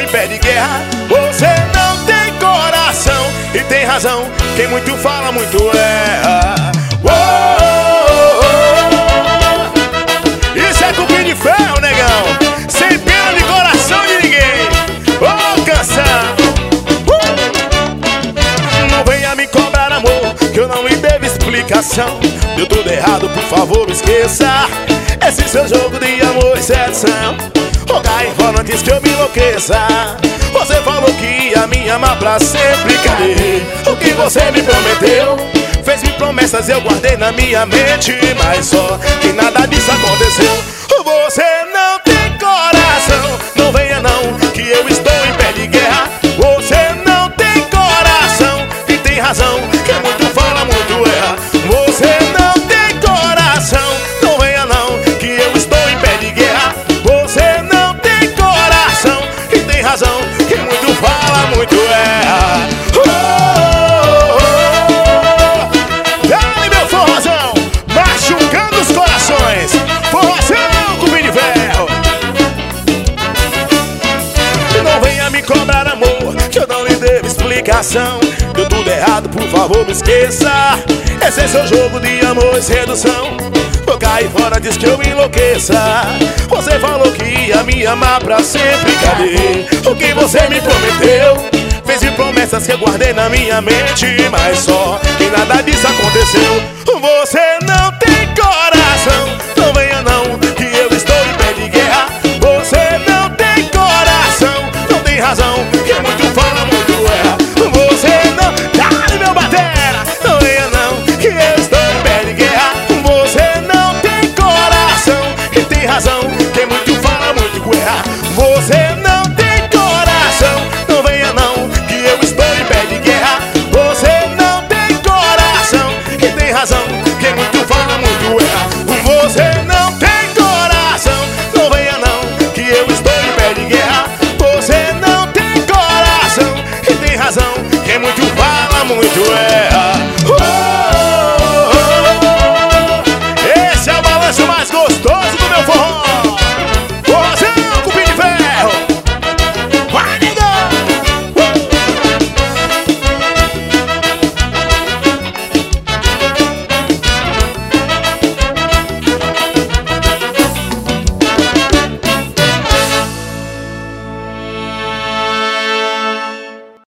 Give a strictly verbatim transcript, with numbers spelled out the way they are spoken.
pé de guerra. Você não tem coração e tem razão, quem muito fala, muito erra. Oh, oh, oh. Isso é cupim de ferro, negão, sem pena de coração de ninguém. Oh, canção. uh. Não venha me cobrar amor, que eu não lhe devo explicação. Deu tudo errado, por favor, esqueça esse seu jogo de amor e sedução. Rogar em fora antes que eu me enlouqueça. Você falou que ia me amar pra sempre. Cadê o que você me prometeu? Fez-me promessas, eu guardei na minha mente, mas só que nada disso aconteceu. Você não tem coração, não venha não, que eu estou em pé de guerra. Você não tem coração e tem razão, que muito fala, muito erra. Você não tem coração, não venha não, que eu estou em pé de guerra. Você não tem coração e tem razão, que muito fala, muito erra. Oh, oh, oh. Dá-lhe meu forrozão, machucando os corações. Forrozão, cupim de ferro. Não venha me cobrar amor, que eu não lhe devo explicação. Deu tudo errado, por favor, me esqueça. Esse é seu jogo de amor e sedução. Vou cair fora, diz que eu enlouqueça. Você falou que ia me amar pra sempre. Cadê o que você me prometeu? Fez-me promessas que eu guardei na minha mente, mas só que nada disso aconteceu. Você não